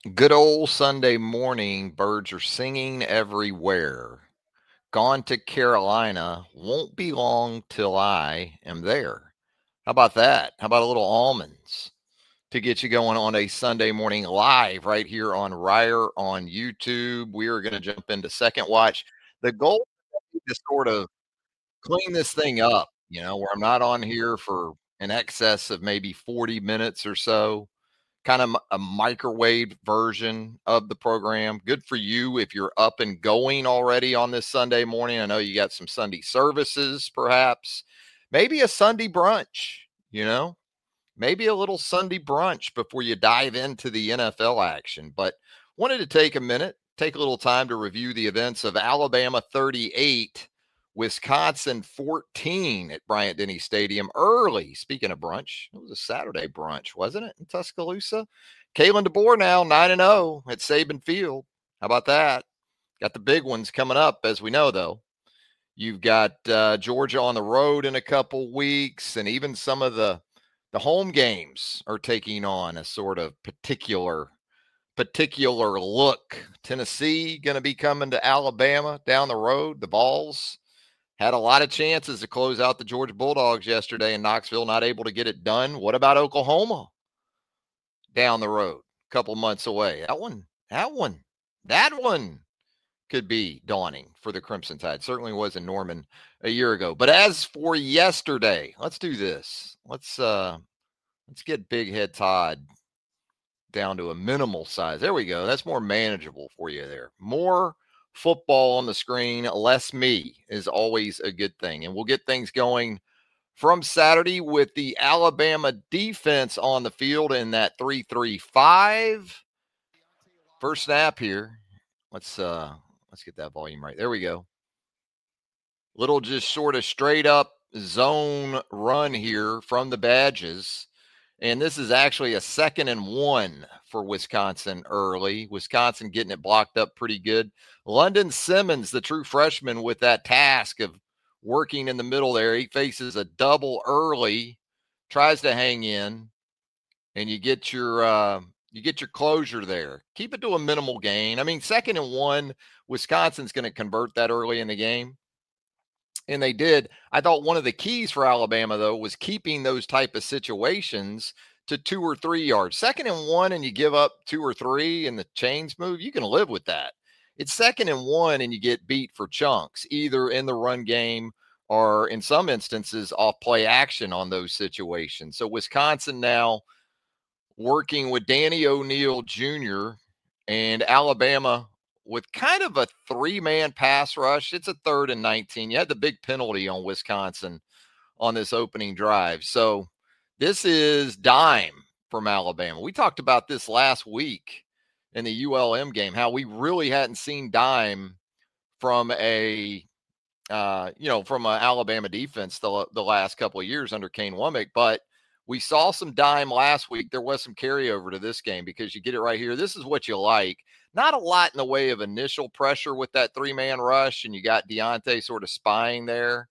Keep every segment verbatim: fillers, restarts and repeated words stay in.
Good old Sunday morning, birds are singing everywhere. Gone to Carolina, won't be long till I am there. How about that? How about a little almonds to get you going on a Sunday morning live right here on Ryer on YouTube? We are going to jump into second watch. The goal is to sort of clean this thing up, you know, where I'm not on here for an excess of maybe forty minutes or so, kind of a microwave version of the program. Good for you if you're up and going already on this Sunday morning. I know you got some Sunday services, perhaps, maybe a Sunday brunch, you know, maybe a little Sunday brunch before you dive into the N F L action. But wanted to take a minute, take a little time to review the events of Alabama thirty-eight, Wisconsin fourteen at Bryant Denny Stadium early. Speaking of brunch, it was a Saturday brunch, wasn't it, in Tuscaloosa? Kalen DeBoer now nine and oh at Saban Field. How about that? Got the big ones coming up, as we know, though. You've got uh, Georgia on the road in a couple weeks, and even some of the the home games are taking on a sort of particular particular look. Tennessee going to be coming to Alabama down the road. The Vols had a lot of chances to close out the Georgia Bulldogs yesterday in Knoxville, not able to get it done. What about Oklahoma down the road, a couple months away? That one, that one, that one could be daunting for the Crimson Tide. Certainly was in Norman a year ago. But as for yesterday, let's do this. Let's uh let's get Big Head Todd down to a minimal size. There we go. That's more manageable for you there. More football on the screen, less me is always a good thing. And we'll get things going from Saturday with the Alabama defense on the field in that three three five. First snap here. Let's uh let's get that volume right. There we go. Little just sort of straight up zone run here from the Badges. And this is actually a second and one for Wisconsin early. Wisconsin getting it blocked up pretty good. London Simmons, the true freshman, with that task of working in the middle there. He faces a double early, tries to hang in, and you get your uh, you get your closure there. Keep it to a minimal gain. I mean, second and one, Wisconsin's going to convert that early in the game. And they did. I thought one of the keys for Alabama, though, was keeping those type of situations to two or three yards. Second and one, and you give up two or three, and the chains move. You can live with that. It's second and one, and you get beat for chunks, either in the run game or, in some instances, off play action on those situations. So Wisconsin now working with Danny O'Neal Junior and Alabama with kind of a three-man pass rush. It's a third and nineteen. You had the big penalty on Wisconsin on this opening drive. So this is dime from Alabama. We talked about this last week in the U L M game, how we really hadn't seen dime from a, uh, you know, from an Alabama defense the, the last couple of years under Kane Wommack. But we saw some dime last week. There was some carryover to this game because you get it right here. This is what you like. Not a lot in the way of initial pressure with that three-man rush, and you got Deontay sort of spying there.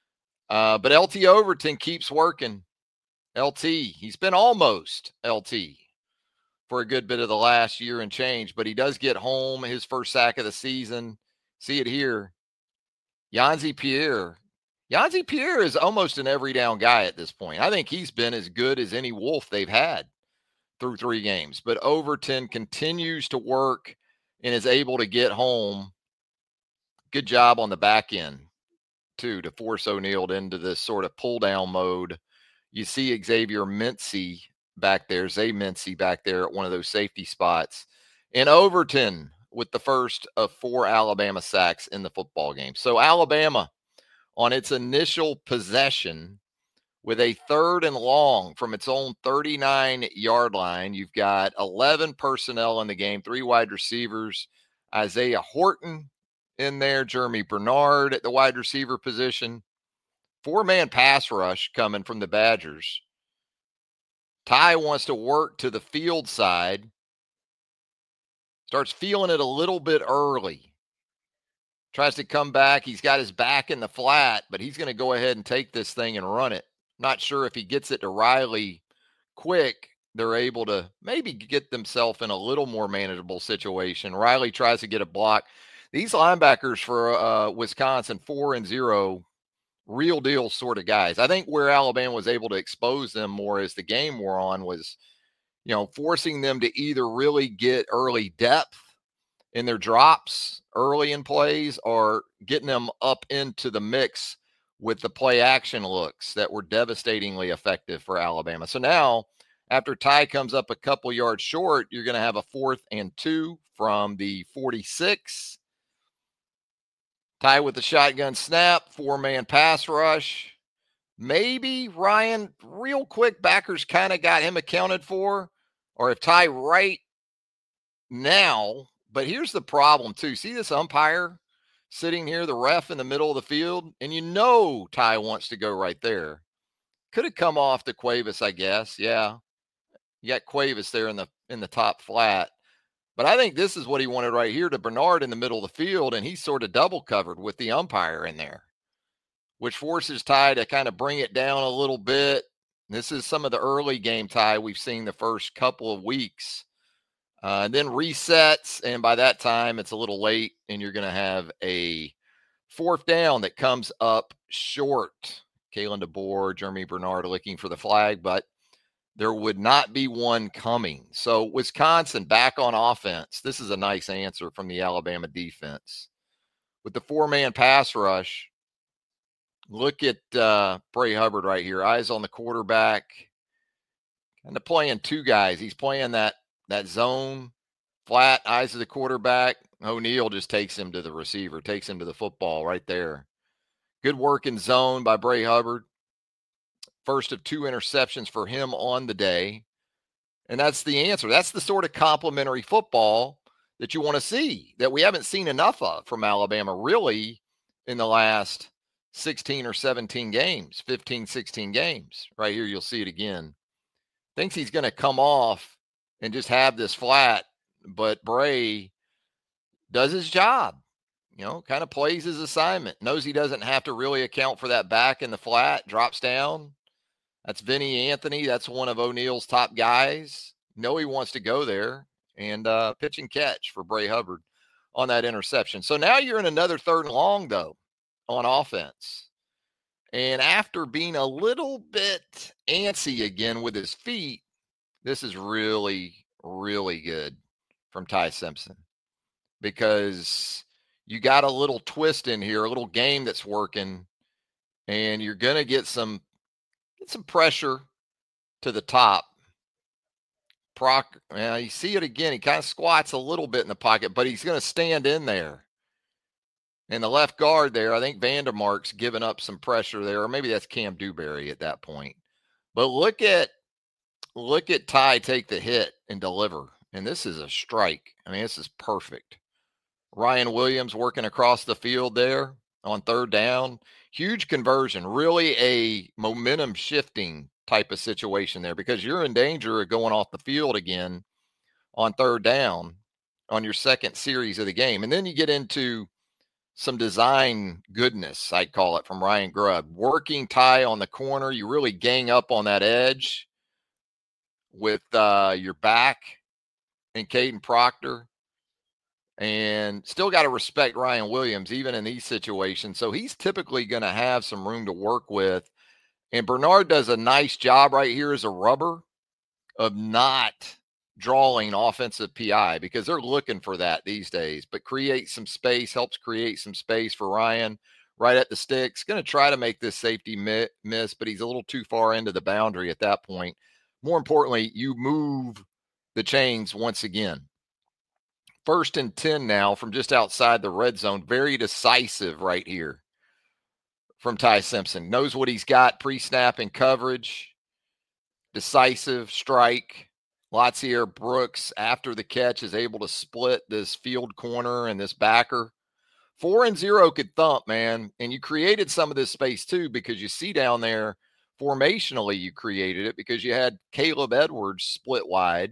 Uh, but L T Overton keeps working. L T, he's been almost L T for a good bit of the last year and change, but he does get home, his first sack of the season. See it here. Yhonzae Pierre. Yhonzae Pierre is almost an every down guy at this point. I think he's been as good as any Wolf they've had through three games. But Overton continues to work and is able to get home. Good job on the back end, too, to force O'Neal into this sort of pull-down mode. You see Xavier Mincy back there, Zay Mincy back there at one of those safety spots. And Overton with the first of four Alabama sacks in the football game. So Alabama on its initial possession with a third and long from its own thirty-nine-yard line. You've got eleven personnel in the game, three wide receivers, Isaiah Horton in there, Jeremy Bernard at the wide receiver position. Four-man pass rush coming from the Badgers. Ty wants to work to the field side. Starts feeling it a little bit early. Tries to come back. He's got his back in the flat, but he's going to go ahead and take this thing and run it. Not sure if he gets it to Riley quick they're able to maybe get themselves in a little more manageable situation. Riley tries to get a block. These linebackers for uh, Wisconsin, four and zero, real deal sort of guys. I think where Alabama was able to expose them more as the game wore on was, you know, forcing them to either really get early depth in their drops early in plays or getting them up into the mix with the play action looks that were devastatingly effective for Alabama. So now, after Ty comes up a couple yards short, you're going to have a fourth and two from the forty-six. Ty with the shotgun snap, four-man pass rush. Maybe Ryan, real quick, backers kind of got him accounted for. Or if Ty right now, but here's the problem too. See this umpire sitting here, the ref in the middle of the field, and you know Ty wants to go right there. Could have come off to Cuevas, I guess. Yeah. You got Cuevas there in the in the top flat. But I think this is what he wanted right here to Bernard in the middle of the field, and he's sort of double covered with the umpire in there, which forces Ty to kind of bring it down a little bit. This is some of the early game Ty we've seen the first couple of weeks. Uh, and then resets, and by that time, it's a little late, and you're going to have a fourth down that comes up short. Kalen DeBoer, Jeremy Bernard are looking for the flag, but there would not be one coming. So Wisconsin back on offense. This is a nice answer from the Alabama defense. With the four-man pass rush, look at uh, Bray Hubbard right here. Eyes on the quarterback. Kind of playing two guys. He's playing that that zone, flat, eyes of the quarterback. O'Neal just takes him to the receiver, takes him to the football right there. Good work in zone by Bray Hubbard. First of two interceptions for him on the day. And that's the answer. That's the sort of complimentary football that you want to see, that we haven't seen enough of from Alabama really in the last sixteen or seventeen games, fifteen, sixteen games. Right here, you'll see it again. Thinks he's going to come off and just have this flat, but Bray does his job, you know, kind of plays his assignment, knows he doesn't have to really account for that back in the flat, drops down. That's Vinny Anthony. That's one of O'Neal's top guys. Know he wants to go there, and uh, pitch and catch for Bray Hubbard on that interception. So now you're in another third and long, though, on offense. And after being a little bit antsy again with his feet, this is really, really good from Ty Simpson, because you got a little twist in here, a little game that's working, and you're going to get some get some pressure to the top. Proc, well, you see it again. He kind of squats a little bit in the pocket, but he's going to stand in there. And the left guard there, I think Vandermark's giving up some pressure there, or maybe that's Cam Dewberry at that point. But look at look at Ty take the hit and deliver. And this is a strike. I mean, this is perfect. Ryan Williams working across the field there on third down. Huge conversion, really a momentum shifting type of situation there, because you're in danger of going off the field again on third down on your second series of the game. And then you get into some design goodness, I'd call it, from Ryan Grubb. Working Ty on the corner, you really gang up on that edge with uh, your back and Caden Proctor. And still got to respect Ryan Williams, even in these situations. So he's typically going to have some room to work with. And Bernard does a nice job right here as a rubber of not drawing offensive P I, because they're looking for that these days. But create some space, helps create some space for Ryan right at the sticks. Going to try to make this safety miss, but he's a little too far into the boundary at that point. More importantly, you move the chains once again. First and ten now from just outside the red zone. Very decisive right here from Ty Simpson. Knows what he's got pre-snap and coverage. Decisive strike. Latsier Brooks, after the catch, is able to split this field corner and this backer. Four and zero could thump, man. And you created some of this space too, because you see down there, formationally you created it, because you had Caleb Edwards split wide.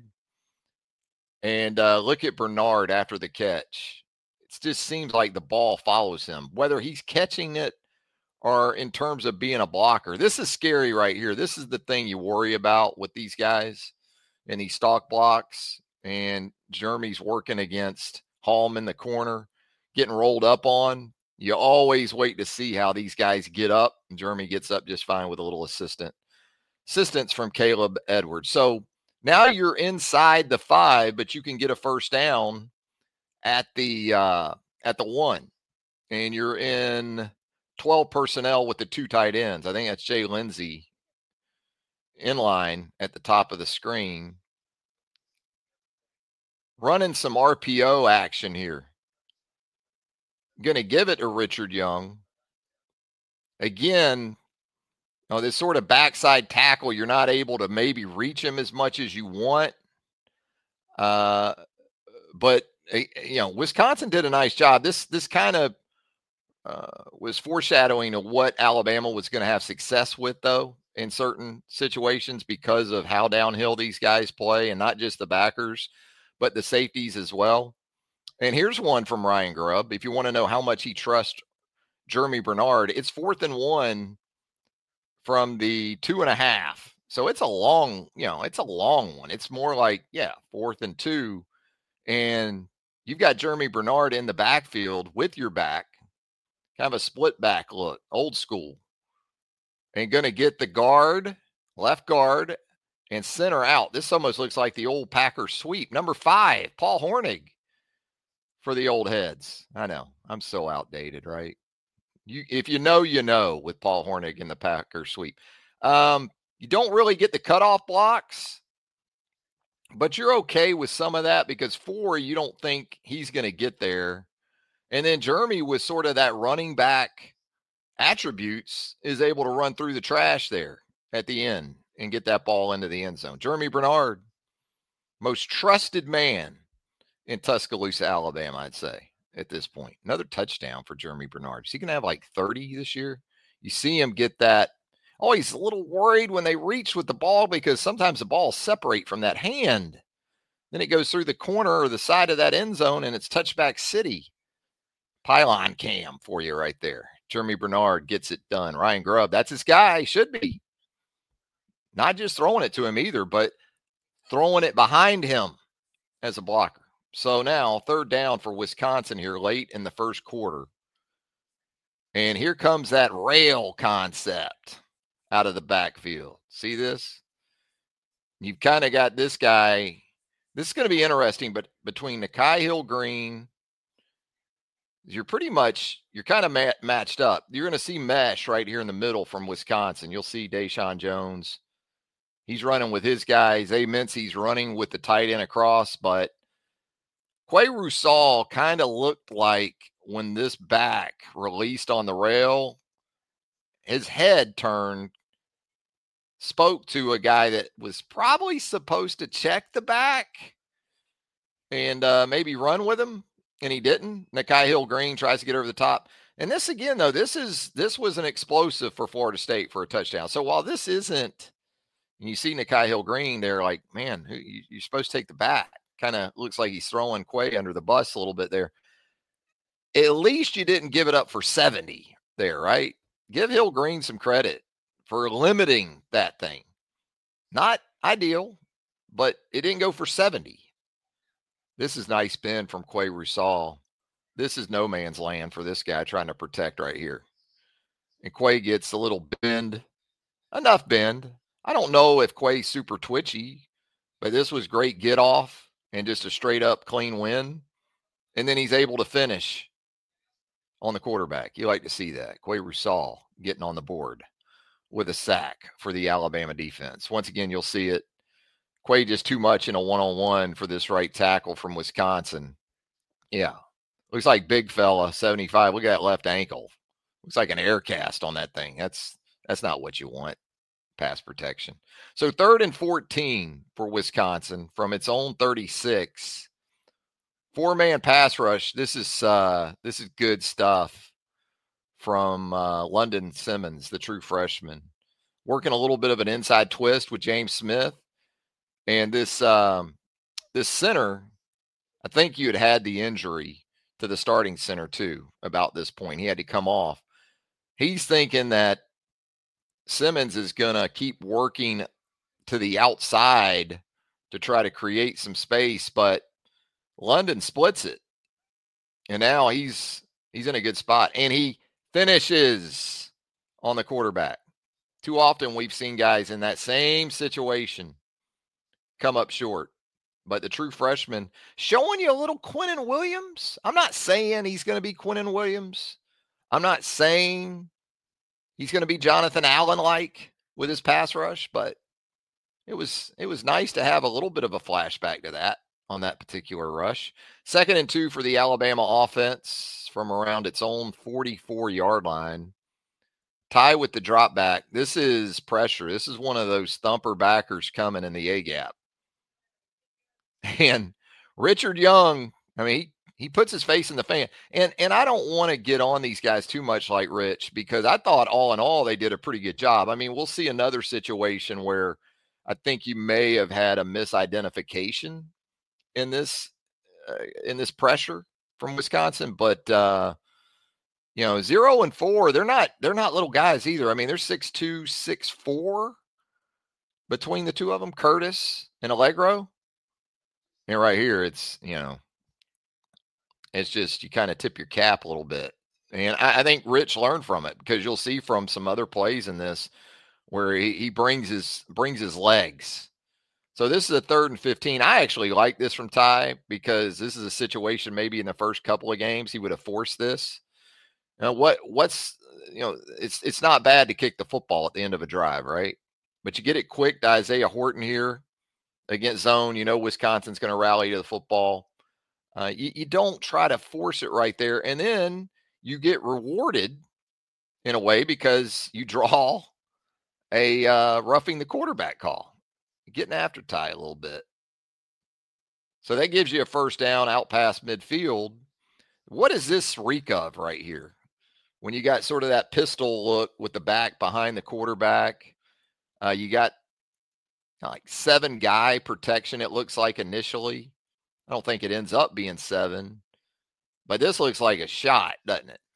And uh, look at Bernard after the catch. It just seems like the ball follows him, whether he's catching it or in terms of being a blocker. This is scary right here. This is the thing you worry about with these guys. in these stock blocks, and Jeremy's working against Halm in the corner, getting rolled up on, you always wait to see how these guys get up. And Jeremy gets up just fine with a little assistant assistance from Caleb Edwards. So now you're inside the five, but you can get a first down at the uh, at the one, and you're in twelve personnel with the two tight ends. I think that's Jay Lindsey in line at the top of the screen, running some R P O action here. Going to give it to Richard Young. Again, you know, this sort of backside tackle, you're not able to maybe reach him as much as you want. Uh, but, you know, Wisconsin did a nice job. This this kind of uh, was foreshadowing of what Alabama was going to have success with, though, in certain situations because of how downhill these guys play, and not just the backers, but the safeties as well. And here's one from Ryan Grubb. If you want to know how much he trusts Jeremy Bernard, it's fourth and one from the two and a half. So it's a long, you know, it's a long one. It's more like, yeah, fourth and two. And you've got Jeremy Bernard in the backfield with your back, kind of a split back look, old school. And going to get the guard, left guard, and center out. This almost looks like the old Packers sweep. Number five, Paul Hornig for the old heads. I know, I'm so outdated, right? You, if you know, you know, with Paul Hornig in the Packers sweep. Um, you don't really get the cutoff blocks, but you're okay with some of that because four, you don't think he's going to get there. And then Jeremy, with sort of that running back attributes, is able to run through the trash there at the end and get that ball into the end zone. Jeremy Bernard, most trusted man in Tuscaloosa, Alabama, I'd say. At this point, another touchdown for Jeremy Bernard. Is he going to have like thirty this year? You see him get that. Oh, he's a little worried when they reach with the ball because sometimes the balls separate from that hand. Then it goes through the corner or the side of that end zone, and it's touchback city. Pylon cam for you right there. Jeremy Bernard gets it done. Ryan Grubb, that's his guy. Should be. Not just throwing it to him either, but throwing it behind him as a blocker. So now third down for Wisconsin here late in the first quarter. And here comes that rail concept out of the backfield. See this? You've kind of got this guy. This is going to be interesting, but between Nikhai Hill-Green, you're pretty much, you're kind of mat- matched up. You're going to see mesh right here in the middle from Wisconsin. You'll see Deshaun Jones. He's running with his guys. A. Mincy's running with the tight end across, but Quay Rusal kind of looked like when this back released on the rail, his head turned, spoke to a guy that was probably supposed to check the back and uh, maybe run with him, and he didn't. Nikhai Hill-Green tries to get over the top. And this again, though, this is this was an explosive for Florida State for a touchdown. So while this isn't, and you see Nikhai Hill-Green there, like, man, who, you, you're supposed to take the back. Kind of looks like he's throwing Quay under the bus a little bit there. At least you didn't give it up for seventy there, right? Give Hill-Green some credit for limiting that thing. Not ideal, but it didn't go for seventy. This is nice bend from Quay Rusal. This is no man's land for this guy trying to protect right here. And Quay gets a little bend, enough bend. I don't know if Quay's super twitchy, but this was great get off. And just a straight up clean win. And then he's able to finish on the quarterback. You like to see that. Quay Rusal getting on the board with a sack for the Alabama defense. Once again, you'll see it. Quay just too much in a one-on-one for this right tackle from Wisconsin. Yeah. Looks like big fella, seventy-five. Look at that left ankle. Looks like an air cast on that thing. That's that's not what you want. Pass protection. So third and fourteen for Wisconsin from its own thirty-six. Four-man pass rush. This is uh, this is good stuff from uh, London Simmons, the true freshman. Working a little bit of an inside twist with James Smith. And this um, this center, I think you had had the injury to the starting center too about this point. He had to come off. He's thinking that Simmons is going to keep working to the outside to try to create some space, but London splits it. And now he's he's in a good spot. And he finishes on the quarterback. Too often we've seen guys in that same situation come up short. But the true freshman showing you a little Quinnen Williams. I'm not saying he's going to be Quinnen Williams. I'm not saying he's going to be Jonathan Allen-like with his pass rush, but it was it was nice to have a little bit of a flashback to that on that particular rush. Second and two for the Alabama offense from around its own forty-four-yard line. Ty with the drop back. This is pressure. This is one of those thumper backers coming in the A-gap. And Richard Young, I mean, he, he puts his face in the fan. And and I don't want to get on these guys too much like Rich, because I thought all in all they did a pretty good job. I mean, we'll see another situation where I think you may have had a misidentification in this uh, in this pressure from Wisconsin, but uh, you know, zero and four, they're not they're not little guys either. I mean, they're six two, six four between the two of them, Curtis and Allegro. And right here, it's, you know, it's just you kind of tip your cap a little bit. And I, I think Rich learned from it, because you'll see from some other plays in this where he, he brings his brings his legs. So this is a third and fifteen. I actually like this from Ty, because this is a situation maybe in the first couple of games he would have forced this. Now, what what's you know, it's it's not bad to kick the football at the end of a drive, right? But you get it quick to Isaiah Horton here against zone. You know Wisconsin's going to rally to the football. Uh, you, you don't try to force it right there, and then you get rewarded in a way because you draw a uh, roughing the quarterback call, getting after Ty a little bit. So that gives you a first down out past midfield. What is this reek of right here? When you got sort of that pistol look with the back behind the quarterback, uh, you got like seven guy protection, it looks like initially. I don't think it ends up being seven, but this looks like a shot, doesn't it?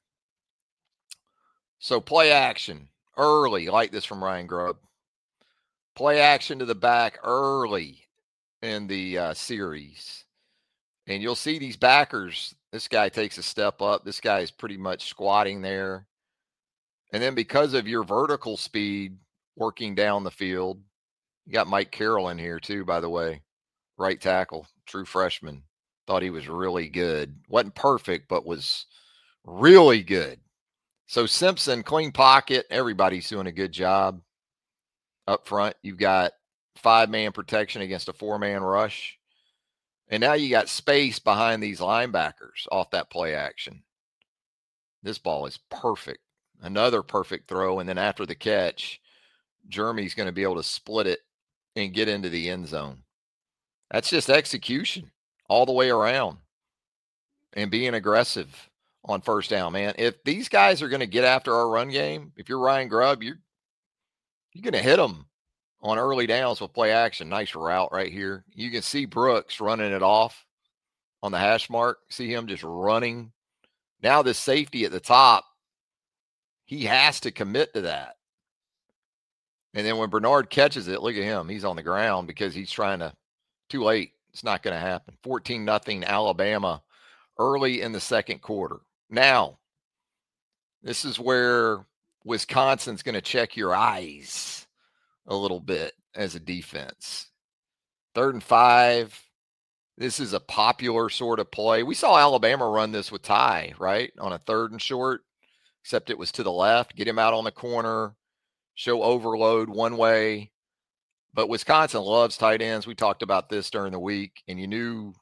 So play action early, like this from Ryan Grubb. Play action to the back early in the uh, series. And you'll see these backers, this guy takes a step up. This guy is pretty much squatting there. And then because of your vertical speed working down the field, you got Mike Carroll in here too, by the way. Right tackle, true freshman. Thought he was really good. Wasn't perfect, but was really good. So Simpson, clean pocket. Everybody's doing a good job. Up front, you've got five-man protection against a four-man rush. And now you got space behind these linebackers off that play action. This ball is perfect. Another perfect throw. And then after the catch, Jeremy's going to be able to split it and get into the end zone. That's just execution all the way around and being aggressive on first down, man. If these guys are going to get after our run game, if you're Ryan Grubb, you're, you're going to hit them on early downs with play action. Nice route right here. You can see Brooks running it off on the hash mark. See him just running. Now this safety at the top, he has to commit to that. And then when Bernard catches it, look at him. He's on the ground because he's trying to, too late. It's not going to happen. fourteen nothing Alabama early in the second quarter. Now, this is where Wisconsin's going to check your eyes a little bit as a defense. Third and five. This is a popular sort of play. We saw Alabama run this with Ty, right? On a third and short, except it was to the left. Get him out on the corner, show overload one way. But Wisconsin loves tight ends. We talked about this during the week, and you knew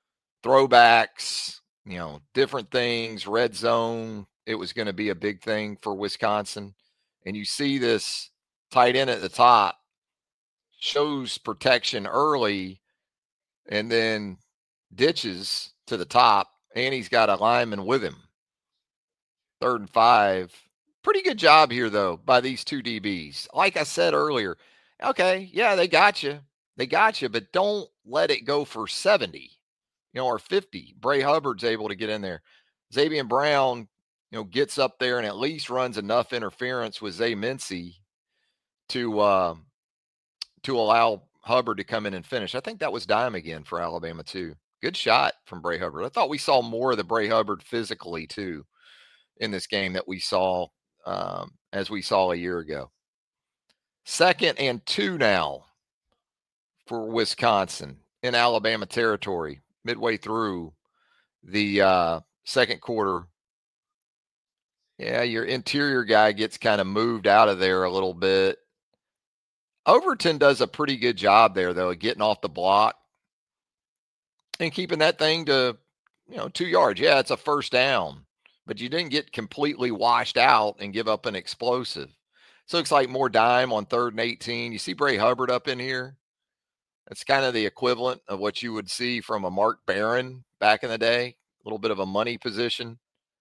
throwbacks, you know, different things, red zone. It was going to be a big thing for Wisconsin. And you see this tight end at the top shows protection early and then ditches to the top, and he's got a lineman with him. Third and five. Pretty good job here, though, by these two D Bs. Like I said earlier, okay, yeah, they got you. They got you, but don't let it go for seventy, you know, or fifty. Bray Hubbard's able to get in there. Xavier Brown, you know, gets up there and at least runs enough interference with Zay Mincy to uh, to allow Hubbard to come in and finish. I think that was dime again for Alabama too. Good shot from Bray Hubbard. I thought we saw more of the Bray Hubbard physically too in this game that we saw um, as we saw a year ago. Second and two now for Wisconsin in Alabama territory midway through the uh, second quarter. Yeah, your interior guy gets kind of moved out of there a little bit. Overton does a pretty good job there, though, of getting off the block and keeping that thing to, you know, two yards. Yeah, it's a first down, but you didn't get completely washed out and give up an explosive. So it looks like more dime on third and eighteen. You see Bray Hubbard up in here. That's kind of the equivalent of what you would see from a Mark Barron back in the day, a little bit of a money position.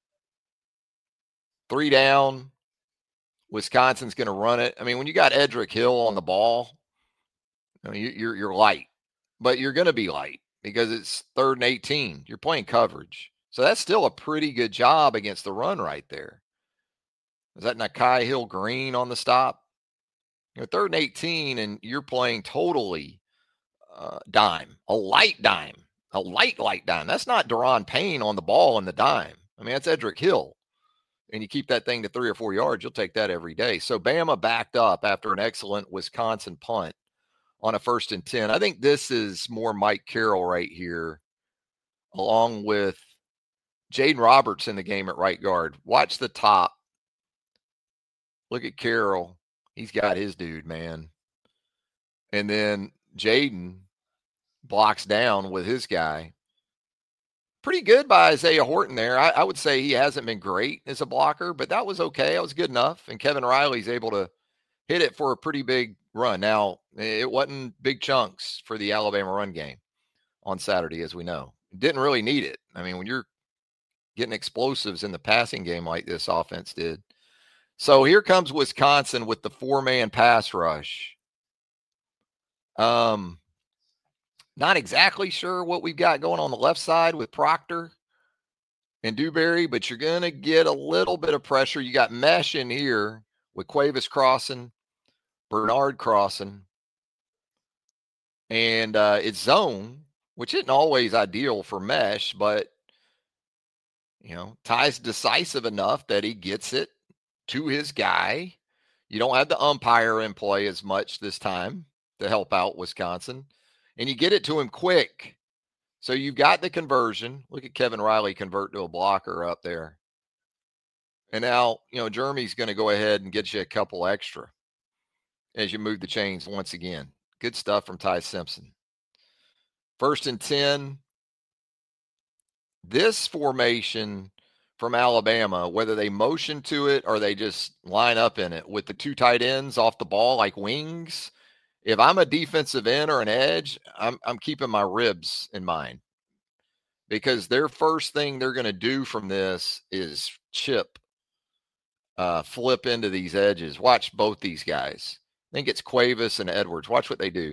Three down. Wisconsin's going to run it. I mean, when you got Edric Hill on the ball, I mean, you're you're light, but you're going to be light because it's third and eighteen. You're playing coverage. So that's still a pretty good job against the run right there. Is that Nakai Hill Green on the stop? You know, third and eighteen, and you're playing totally uh, dime, a light dime, a light, light dime. That's not Deron Payne on the ball in the dime. I mean, that's Edric Hill. And you keep that thing to three or four yards, you'll take that every day. So Bama backed up after an excellent Wisconsin punt on a first and ten. I think this is more Mike Carroll right here, along with Jaden Roberts in the game at right guard. Watch the top. Look at Carroll. He's got his dude, man. And then Jaden blocks down with his guy. Pretty good by Isaiah Horton there. I, I would say he hasn't been great as a blocker, but that was okay. That was good enough. And Kevin Riley's able to hit it for a pretty big run. Now, it wasn't big chunks for the Alabama run game on Saturday, as we know. Didn't really need it. I mean, when you're getting explosives in the passing game like this offense did. So here comes Wisconsin with the four-man pass rush. Um, not exactly sure what we've got going on the left side with Proctor and Dewberry, but you're going to get a little bit of pressure. You got mesh in here with Cuevas crossing, Bernard crossing, and uh, it's zone, which isn't always ideal for mesh, but, you know, Ty's decisive enough that he gets it to his guy. You don't have the umpire in play as much this time to help out Wisconsin. And you get it to him quick. So you've got the conversion. Look at Kevin Riley convert to a blocker up there. And now, you know, Jeremy's going to go ahead and get you a couple extra as you move the chains once again. Good stuff from Ty Simpson. First and ten. This formation from Alabama, whether they motion to it or they just line up in it with the two tight ends off the ball like wings. If I'm a defensive end or an edge, I'm I'm keeping my ribs in mind, because their first thing they're going to do from this is chip, uh, flip into these edges. Watch both these guys. I think it's Cuevas and Edwards. Watch what they do.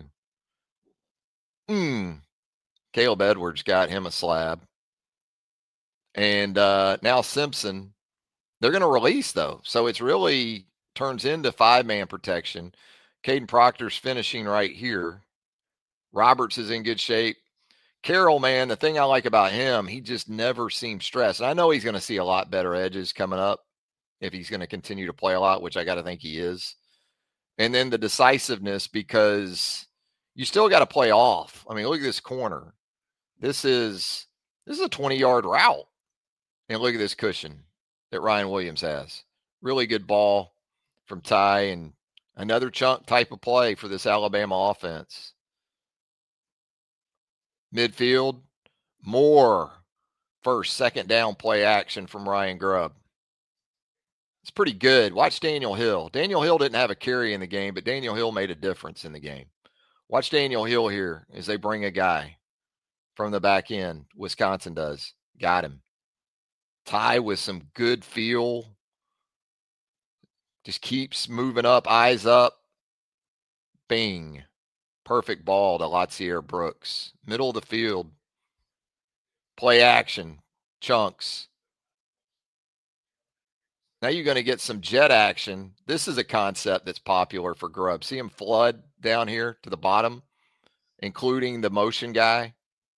Mm. Caleb Edwards got him a slab. And uh, now Simpson, they're going to release, though. So it's really turns into five-man protection. Caden Proctor's finishing right here. Roberts is in good shape. Carroll, man, the thing I like about him, he just never seems stressed. And I know he's going to see a lot better edges coming up if he's going to continue to play a lot, which I got to think he is. And then the decisiveness, because you still got to play off. I mean, look at this corner. This is this is a twenty-yard route. And look at this cushion that Ryan Williams has. Really good ball from Ty, and another chunk type of play for this Alabama offense. Midfield, more first, second down play action from Ryan Grubb. It's pretty good. Watch Daniel Hill. Daniel Hill didn't have a carry in the game, but Daniel Hill made a difference in the game. Watch Daniel Hill here as they bring a guy from the back end. Wisconsin does. Got him. Ty with some good feel. Just keeps moving up, eyes up. Bing. Perfect ball to Latsier Brooks. Middle of the field. Play action. Chunks. Now you're going to get some jet action. This is a concept that's popular for Grubb. See him flood down here to the bottom? including the motion guy.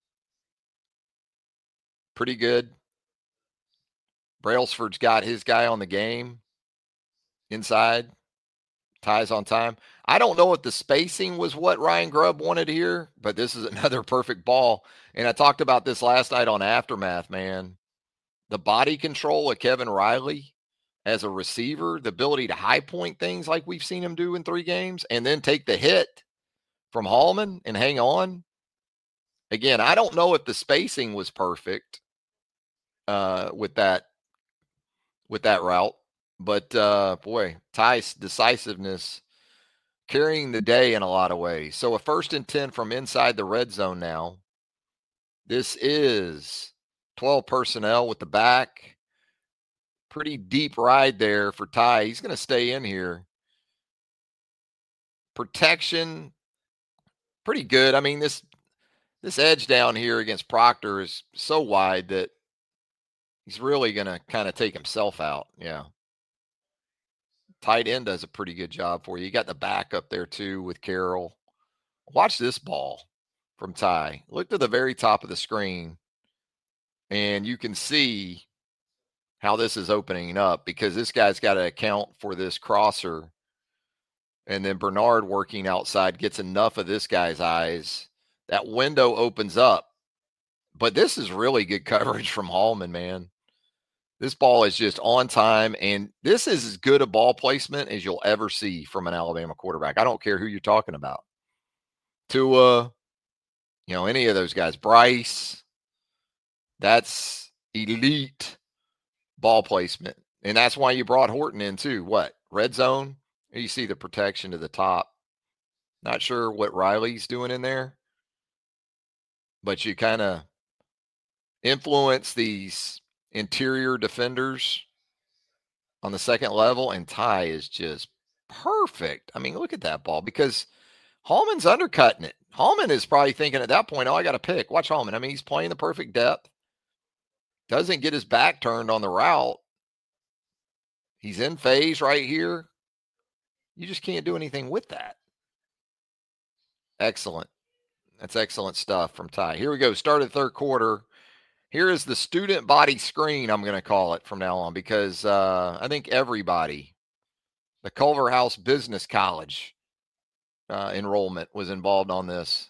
Pretty good. Brailsford's got his guy on the game inside. Ties on time. I don't know if the spacing was what Ryan Grubb wanted here, but this is another perfect ball. And I talked about this last night on Aftermath, man. The body control of Kevin Riley as a receiver, the ability to high point things like we've seen him do in three games, and then take the hit from Hallman and hang on. Again, I don't know if the spacing was perfect uh, with that with that route, but uh, boy, Ty's decisiveness carrying the day in a lot of ways. So a first and ten from inside the red zone now. This is twelve personnel with the back. Pretty deep ride there for Ty. He's going to stay in here. Protection, pretty good. I mean, this this edge down here against Proctor is so wide that he's really going to kind of take himself out. Yeah. Tight end does a pretty good job for you. You got the back up there too with Carroll. Watch this ball from Ty. Look to the very top of the screen, and you can see how this is opening up because this guy's got to account for this crosser. And then Bernard working outside gets enough of this guy's eyes. That window opens up. But this is really good coverage from Hallman, man. This ball is just on time, and this is as good a ball placement as you'll ever see from an Alabama quarterback. I don't care who you're talking about. Tua, you know, any of those guys. Bryce, that's elite ball placement. And that's why you brought Horton in too. What? Red zone? You see the protection to the top. Not sure what Riley's doing in there, but you kind of influence these interior defenders on the second level, and Ty is just perfect. I mean, look at that ball because Hallman's undercutting it. Hallman is probably thinking at that point, oh, I got to pick. Watch Hallman. I mean, he's playing the perfect depth. Doesn't get his back turned on the route. He's in phase right here. You just can't do anything with that. Excellent. That's excellent stuff from Ty. Here we go. Start of the third quarter. Here is the student body screen, I'm going to call it from now on, because uh, I think everybody, the Culver House Business College uh, enrollment was involved on this.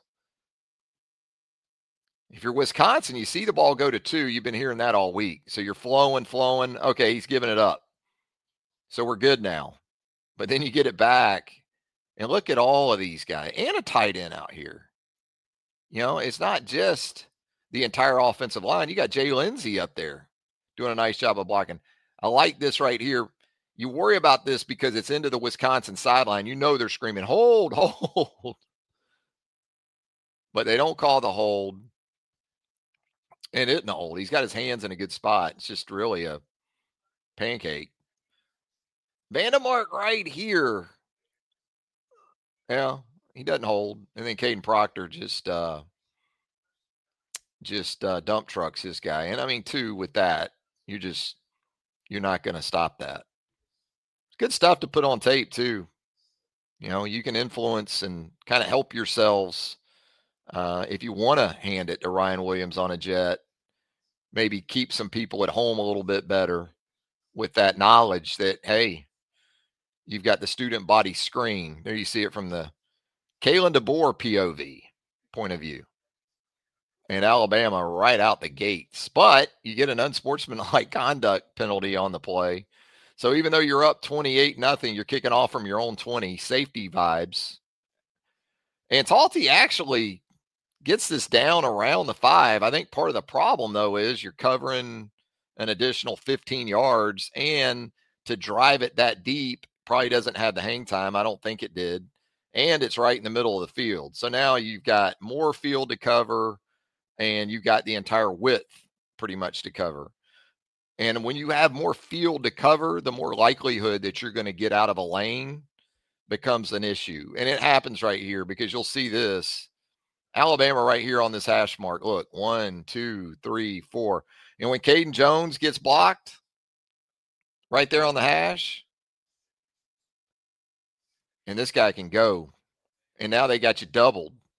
If you're Wisconsin, you see the ball go to two. You've been hearing that all week. So you're flowing, flowing. Okay, he's giving it up. So we're good now. But then you get it back, and look at all of these guys and a tight end out here. You know, it's not just the entire offensive line. You got Jay Lindsey up there doing a nice job of blocking. I like this right here. You worry about this because it's into the Wisconsin sideline. You know they're screaming, hold, hold. But they don't call the hold. And it no hold. He's got his hands in a good spot. It's just really a pancake. Vandemark right here. Yeah, he doesn't hold. And then Caden Proctor just uh, just uh, dump trucks this guy. And I mean, too, with that, you just you're not going to stop that. It's good stuff to put on tape too. You know, you can influence and kind of help yourselves uh, if you want to hand it to Ryan Williams on a jet. Maybe keep some people at home a little bit better with that knowledge that, hey, you've got the student body screen. There you see it from the Kalen DeBoer P O V point of view. And Alabama right out the gates. But you get an unsportsmanlike conduct penalty on the play. So even though you're up twenty-eight nothing, you're kicking off from your own twenty. Safety vibes. And Talty actually gets this down around the five. I think part of the problem, though, is you're covering an additional fifteen yards. And to drive it that deep probably doesn't have the hang time. I don't think it did. And it's right in the middle of the field. So now you've got more field to cover, and you've got the entire width pretty much to cover. And when you have more field to cover, the more likelihood that you're going to get out of a lane becomes an issue. And it happens right here because you'll see this. Alabama right here on this hash mark. Look, one, two, three, four. And when Caden Jones gets blocked right there on the hash, and this guy can go, and now they got you doubled.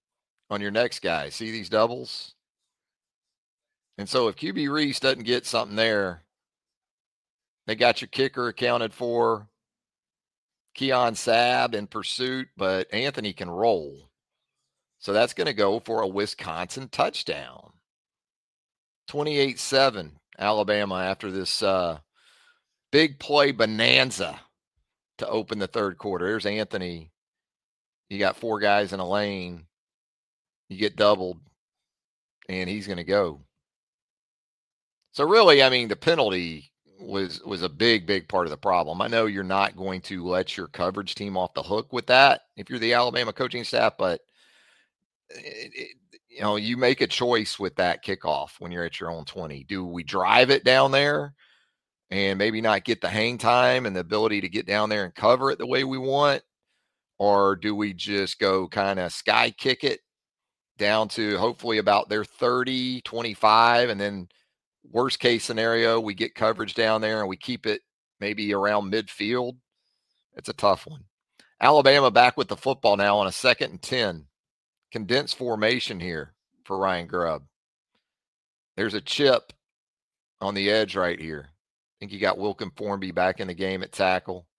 on your next guy. See these doubles? And so if Q B Reese doesn't get something there, they got your kicker accounted for, Keon Sabb in pursuit, but Anthony can roll. So that's going to go for a Wisconsin touchdown. twenty-eight seven, Alabama after this uh, big play bonanza to open the third quarter. There's Anthony. You got four guys in a lane. You get doubled, and he's going to go. So really, I mean, the penalty was was a big, big part of the problem. I know you're not going to let your coverage team off the hook with that if you're the Alabama coaching staff, but it, it, you know, you make a choice with that kickoff when you're at your own twenty. Do we drive it down there and maybe not get the hang time and the ability to get down there and cover it the way we want? Or do we just go kind of sky kick it down to hopefully about their thirty, twenty-five, and then worst case scenario, we get coverage down there and we keep it maybe around midfield? It's a tough one. Alabama back with the football now on a second and ten. Condensed formation here for Ryan Grubb. There's a chip on the edge right here. I think you got Wilkin Formby back in the game at tackle.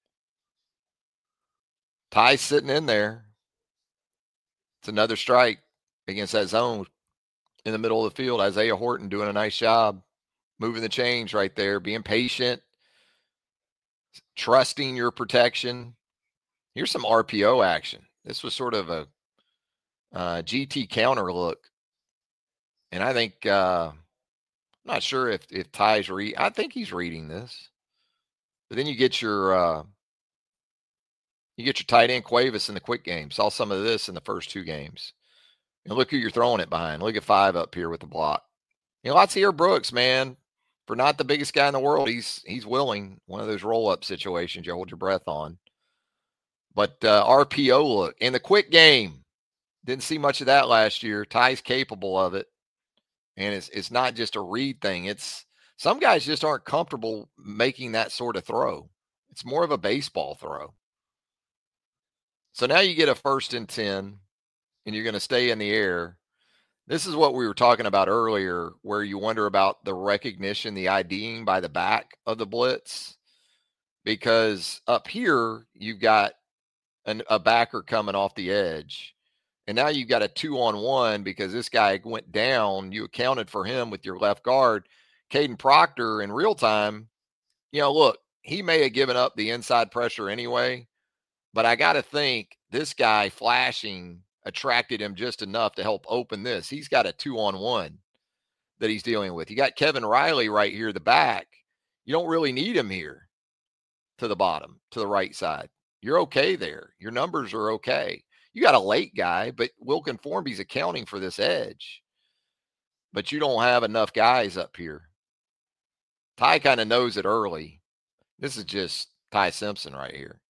Ty's sitting in there. It's another strike against that zone in the middle of the field. Isaiah Horton doing a nice job moving the chains right there, being patient, trusting your protection. Here's some R P O action. This was sort of a uh, G T counter look. And I think, uh, I'm not sure if, if Ty's read, I think he's reading this. But then you get your, uh, you get your tight end Cuevas in the quick game. Saw some of this in the first two games. And look who you're throwing it behind. Look at five up here with the block. You know, Latsier Brooks, man, for not the biggest guy in the world, he's he's willing. One of those roll-up situations you hold your breath on. But uh, R P O look. In the quick game, didn't see much of that last year. Ty's capable of it. And it's it's not just a read thing. It's some guys just aren't comfortable making that sort of throw. It's more of a baseball throw. So now you get a first and ten, and you're going to stay in the air. This is what we were talking about earlier, where you wonder about the recognition, the IDing by the back of the blitz. Because up here, you've got an, a backer coming off the edge. And now you've got a two-on-one because this guy went down. You accounted for him with your left guard. Caden Proctor, in real time, you know, look, he may have given up the inside pressure anyway. But I got to think this guy flashing attracted him just enough to help open this. He's got a two-on-one that he's dealing with. You got Kevin Riley right here, the back. You don't really need him here to the bottom, to the right side. You're okay there. Your numbers are okay. You got a late guy, but Wilkin Formby's accounting for this edge. But you don't have enough guys up here. Ty kind of knows it early. This is just Ty Simpson right here.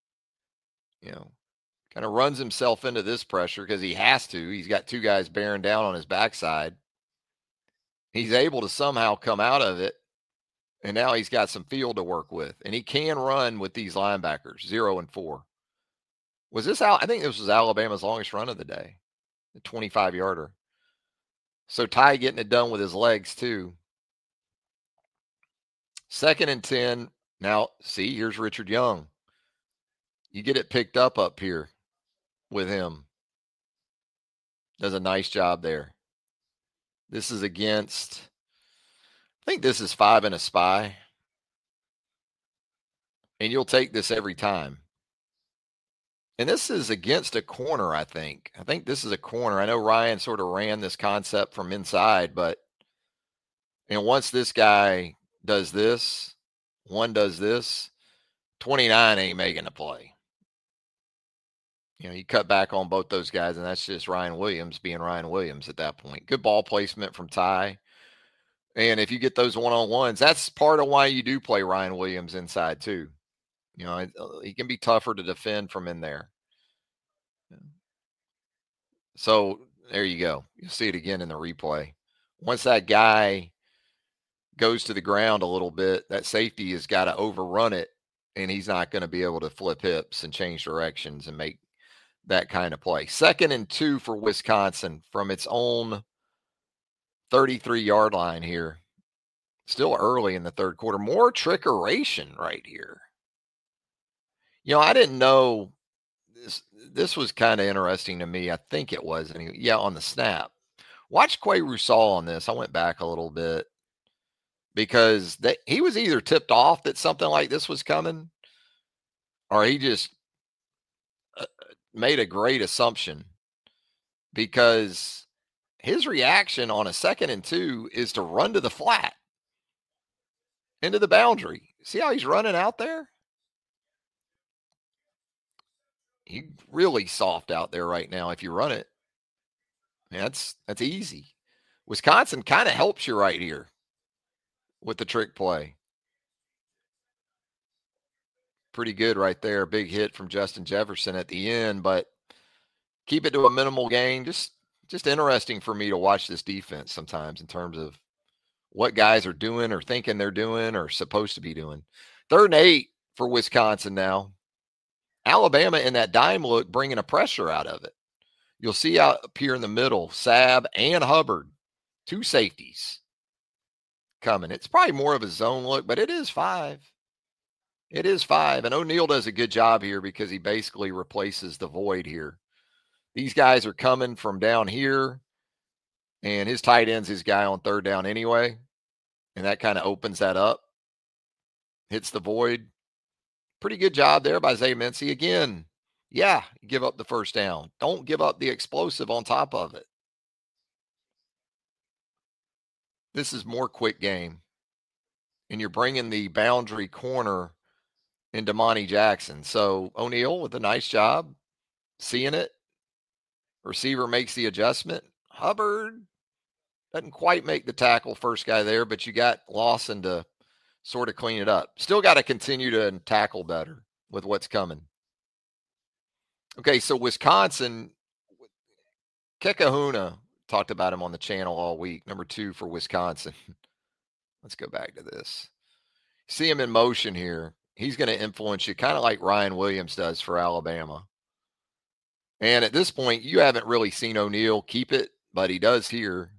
You know, kind of runs himself into this pressure because he has to. He's got two guys bearing down on his backside. He's able to somehow come out of it, and now he's got some field to work with. And he can run with these linebackers, zero and four. Was this out? I think this was Alabama's longest run of the day, the twenty-five-yarder. So Ty getting it done with his legs too. Second and ten. Now, see, here's Richard Young. You get it picked up up here with him. Does a nice job there. This is against, I think this is five and a spy. And you'll take this every time. And this is against a corner, I think. I think this is a corner. I know Ryan sort of ran this concept from inside, but and once this guy does this, one does this, twenty-nine ain't making a play. You know, you cut back on both those guys, and that's just Ryan Williams being Ryan Williams at that point. Good ball placement from Ty. And if you get those one-on-ones, that's part of why you do play Ryan Williams inside too. You know, he can be tougher to defend from in there. So there you go. You'll see it again in the replay. Once that guy goes to the ground a little bit, that safety has got to overrun it, and he's not going to be able to flip hips and change directions and make that kind of play. Second and two for Wisconsin from its own thirty-three yard line here. Still early in the third quarter. More trickeration right here. You know, I didn't know this. This was kind of interesting to me. I think it was. Anyway. Yeah, on the snap. Watch Quay Rusal on this. I went back a little bit because they, he was either tipped off that something like this was coming, or he just uh, made a great assumption, because his reaction on a second and two is to run to the flat into the boundary. See how he's running out there? He's really soft out there right now if you run it. That's that's easy. Wisconsin kind of helps you right here with the trick play. Pretty good right there. Big hit from Justin Jefferson at the end, but keep it to a minimal gain. Just just interesting for me to watch this defense sometimes in terms of what guys are doing or thinking they're doing or supposed to be doing. Third and eight for Wisconsin now. Alabama in that dime look bringing a pressure out of it. You'll see out up here in the middle, Sabb and Hubbard, two safeties coming. It's probably more of a zone look, but it is five. It is five. And O'Neal does a good job here because he basically replaces the void here. These guys are coming from down here, and his tight end's his guy on third down anyway. And that kind of opens that up. Hits the void. Pretty good job there by Zay Mincy. Again, yeah, give up the first down. Don't give up the explosive on top of it. This is more quick game. And you're bringing the boundary corner in Damani Jackson. So O'Neal with a nice job seeing it. Receiver makes the adjustment. Hubbard doesn't quite make the tackle, first guy there, but you got Lawson to sort of clean it up. Still got to continue to tackle better with what's coming. Okay, so Wisconsin, Kekahuna, talked about him on the channel all week, number two for Wisconsin. Let's go back to this. See him in motion here. He's going to influence you kind of like Ryan Williams does for Alabama. And at this point, you haven't really seen O'Neal keep it, but he does here.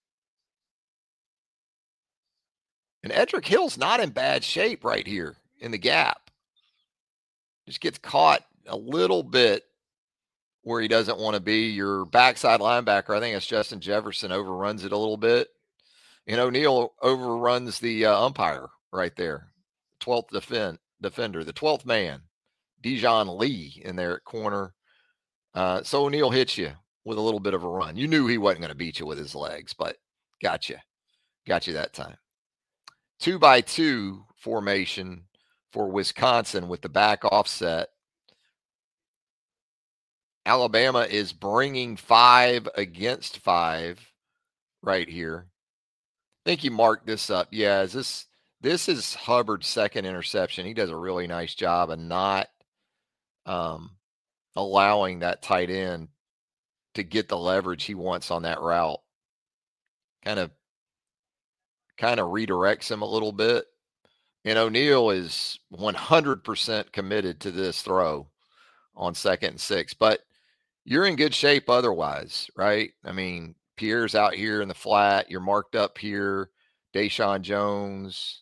And Edric Hill's not in bad shape right here in the gap. Just gets caught a little bit where he doesn't want to be. Your backside linebacker, I think it's Justin Jefferson, overruns it a little bit. And O'Neal overruns the uh, umpire right there. twelfth defend, defender, the twelfth man, Dijon Lee in there at corner. Uh, so O'Neal hits you with a little bit of a run. You knew he wasn't going to beat you with his legs, but got you. Got you that time. Two by two formation for Wisconsin with the back offset. Alabama is bringing five against five right here. I think you marked this up. Yeah, is this this is Hubbard's second interception. He does a really nice job of not um, allowing that tight end to get the leverage he wants on that route. Kind of kind of redirects him a little bit. And O'Neal is one hundred percent committed to this throw on second and six. But you're in good shape otherwise, right? I mean, Pierre's out here in the flat. You're marked up here. Deshaun Jones.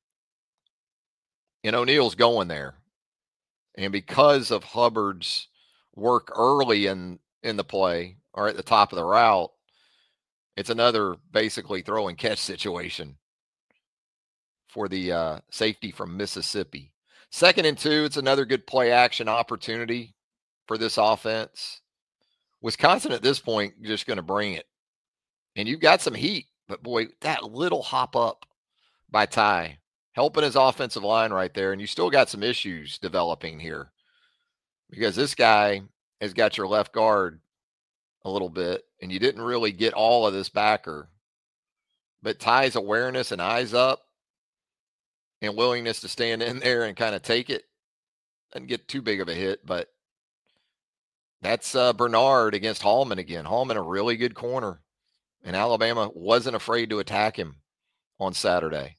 And O'Neal's going there. And because of Hubbard's work early in, in the play or at the top of the route, it's another basically throw and catch situation for the uh, safety from Mississippi. Second and two, it's another good play action opportunity for this offense. Wisconsin at this point just going to bring it. And you've got some heat, but boy, that little hop up by Ty helping his offensive line right there. And you still got some issues developing here because this guy has got your left guard a little bit, and you didn't really get all of this backer. But Ty's awareness and eyes up and willingness to stand in there and kind of take it doesn't get too big of a hit, but that's uh, Bernard against Hallman again. Hallman, a really good corner, and Alabama wasn't afraid to attack him on Saturday.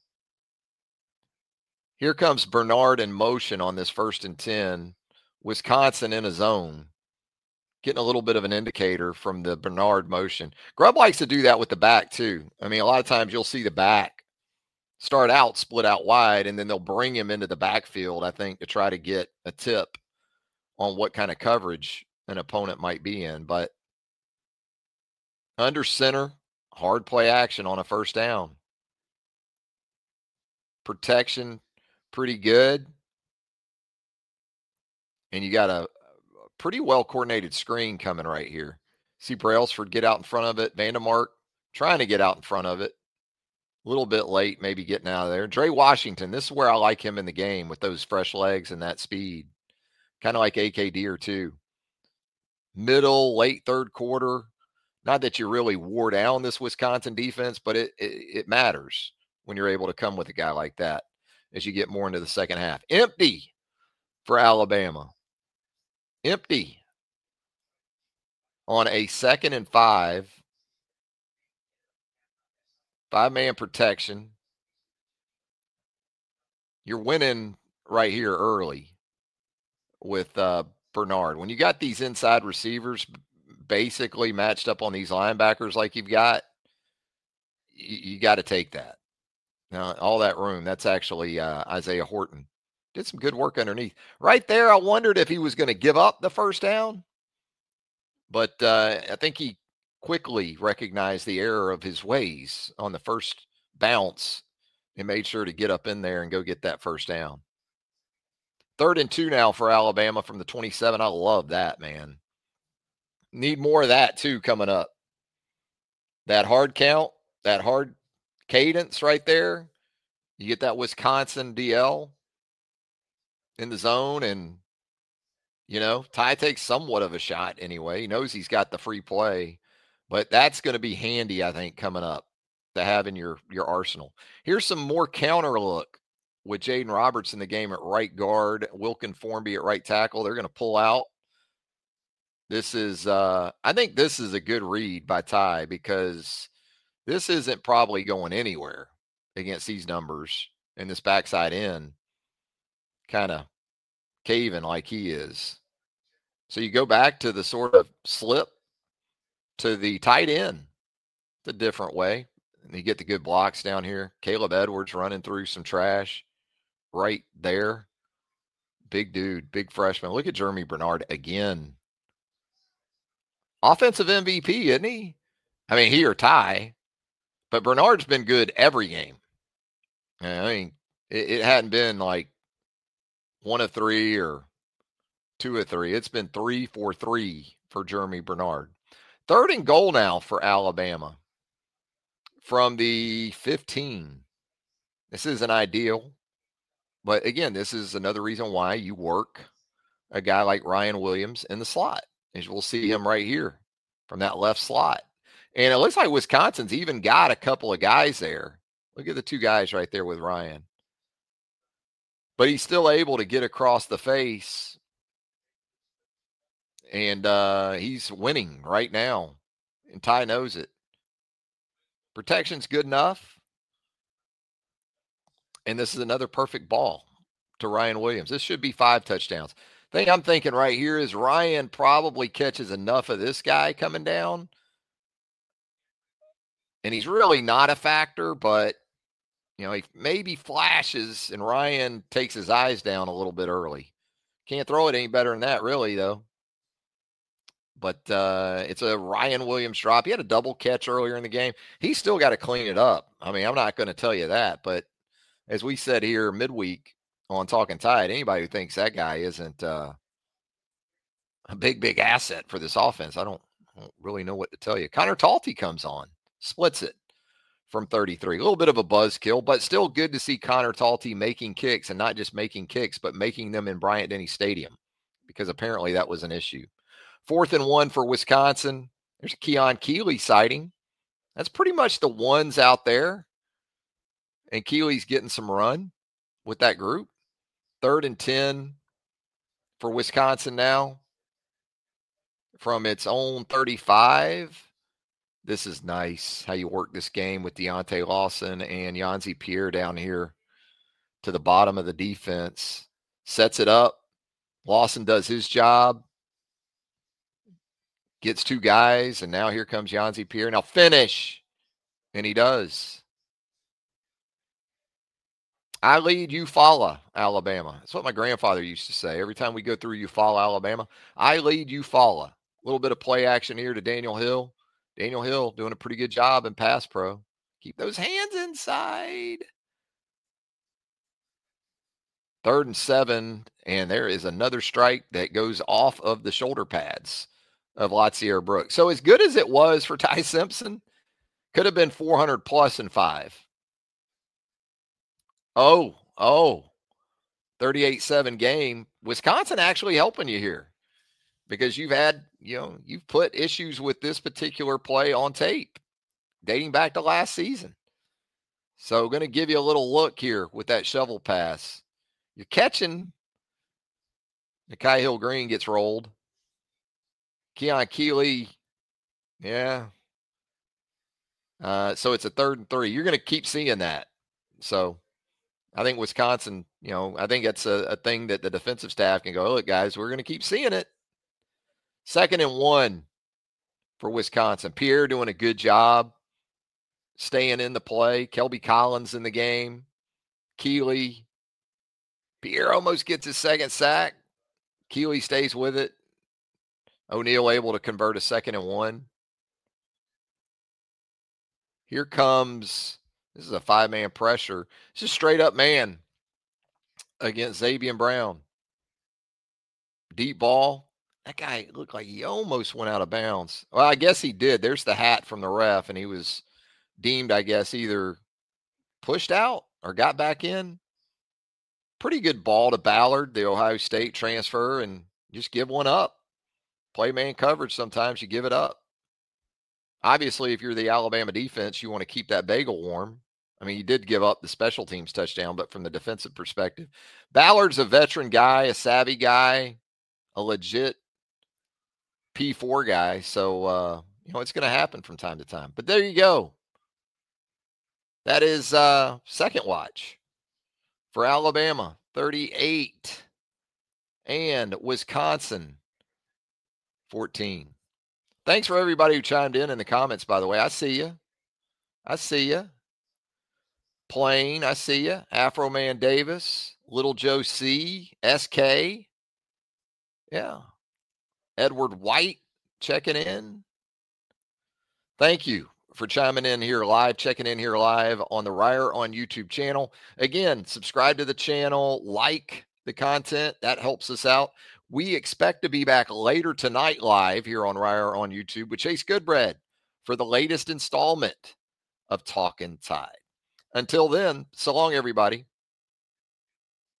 Here comes Bernard in motion on this first and ten. Wisconsin in a zone. Getting a little bit of an indicator from the Bernard motion. Grubb likes to do that with the back too. I mean, a lot of times you'll see the back start out, split out wide, and then they'll bring him into the backfield, I think, to try to get a tip on what kind of coverage an opponent might be in. But under center, hard play action on a first down. Protection, pretty good. And you got a pretty well-coordinated screen coming right here. See Brailsford get out in front of it. Vandemark trying to get out in front of it. A little bit late, maybe getting out of there. Dre Washington, this is where I like him in the game with those fresh legs and that speed. Kind of like A K D or two. Middle, late third quarter. Not that you really wore down this Wisconsin defense, but it, it, it matters when you're able to come with a guy like that as you get more into the second half. Empty for Alabama. Empty on a second and five. Five-man protection. You're winning right here early with uh, Bernard. When you got these inside receivers basically matched up on these linebackers like you've got, you, you got to take that. Now, all that room, that's actually uh, Isaiah Horton. Did some good work underneath. Right there, I wondered if he was going to give up the first down. But uh, I think he quickly recognized the error of his ways on the first bounce and made sure to get up in there and go get that first down. Third and two now for Alabama from the twenty-seven. I love that, man. Need more of that, too, coming up. That hard count, that hard cadence right there. You get that Wisconsin D L in the zone, and, you know, Ty takes somewhat of a shot anyway. He knows he's got the free play, but that's going to be handy, I think, coming up to have in your, your arsenal. Here's some more counter look with Jaden Roberts in the game at right guard, Wilkin Formby at right tackle. They're going to pull out. This is, uh, I think this is a good read by Ty because this isn't probably going anywhere against these numbers and this backside end kind of caving like he is. So you go back to the sort of slip to the tight end. It's a different way. And you get the good blocks down here. Caleb Edwards running through some trash right there. Big dude, big freshman. Look at Jeremy Bernard again. Offensive M V P, isn't he? I mean, he or Ty. But Bernard's been good every game. I mean, it, it hadn't been like one of three or two of three. It's been three for three for Jeremy Bernard. Third and goal now for Alabama from the fifteen. This isn't ideal. But again, this is another reason why you work a guy like Ryan Williams in the slot. As we'll see him right here from that left slot. And it looks like Wisconsin's even got a couple of guys there. Look at the two guys right there with Ryan. But he's still able to get across the face. And uh, he's winning right now. And Ty knows it. Protection's good enough. And this is another perfect ball to Ryan Williams. This should be five touchdowns. The thing I'm thinking right here is Ryan probably catches enough of this guy coming down. And he's really not a factor, but, you know, he maybe flashes and Ryan takes his eyes down a little bit early. Can't throw it any better than that, really, though. But uh, it's a Ryan Williams drop. He had a double catch earlier in the game. He's still got to clean it up. I mean, I'm not going to tell you that. But as we said here midweek on Talking Tide, anybody who thinks that guy isn't uh, a big, big asset for this offense, I don't, I don't really know what to tell you. Connor Talty comes on, splits it from thirty-three. A little bit of a buzzkill, but still good to see Connor Talty making kicks, and not just making kicks, but making them in Bryant-Denny Stadium, because apparently that was an issue. Fourth and one for Wisconsin. There's a Keon Keeley sighting. That's pretty much the ones out there. And Keeley's getting some run with that group. Third and ten for Wisconsin now from its own thirty-five. This is nice how you work this game with Deontay Lawson and Yanzi Pierre down here to the bottom of the defense. Sets it up. Lawson does his job. Gets two guys, and now here comes Yhonzae Pierre. Now finish. And he does. I lead, you follow, Alabama. That's what my grandfather used to say. Every time we go through Eufaula, Alabama, I lead, you follow. A little bit of play action here to Daniel Hill. Daniel Hill doing a pretty good job in pass pro. Keep those hands inside. Third and seven, and there is another strike that goes off of the shoulder pads of Latsier Brooks. So as good as it was for Ty Simpson, could have been four hundred plus in five. Oh, oh, thirty-eight seven game. Wisconsin actually helping you here because you've had, you know, you've put issues with this particular play on tape dating back to last season. So going to give you a little look here with that shovel pass. You're catching. Nikhai Hill-Green gets rolled. Keon Keeley, yeah. Uh, so it's a third and three. You're going to keep seeing that. So I think Wisconsin, you know, I think that's a, a thing that the defensive staff can go, look, guys, we're going to keep seeing it. Second and one for Wisconsin. Pierre doing a good job staying in the play. Kelby Collins in the game. Keeley. Pierre almost gets his second sack. Keeley stays with it. O'Neal able to convert a second and one. Here comes, this is a five-man pressure. This is straight up man against Xavier Brown. Deep ball. That guy looked like he almost went out of bounds. Well, I guess he did. There's the hat from the ref, and he was deemed, I guess, either pushed out or got back in. Pretty good ball to Ballard, the Ohio State transfer, and just give one up. Play man coverage, sometimes you give it up. Obviously, if you're the Alabama defense, you want to keep that bagel warm. I mean, you did give up the special teams touchdown, but from the defensive perspective, Ballard's a veteran guy, a savvy guy, a legit P four guy. So, uh, you know, it's going to happen from time to time. But there you go. That is uh, second watch for Alabama, thirty-eight, and Wisconsin, fourteen. Thanks for everybody who chimed in in the comments, by the way. I see you. I see you. Plain, I see you. Afro Man Davis, Little Joe C, S K. Yeah. Edward White checking in. Thank you for chiming in here live, checking in here live on the Ryer on YouTube channel. Again, subscribe to the channel, like the content. That helps us out. We expect to be back later tonight live here on Ryer on YouTube with Chase Goodbread for the latest installment of Talkin' Tide. Until then, so long, everybody.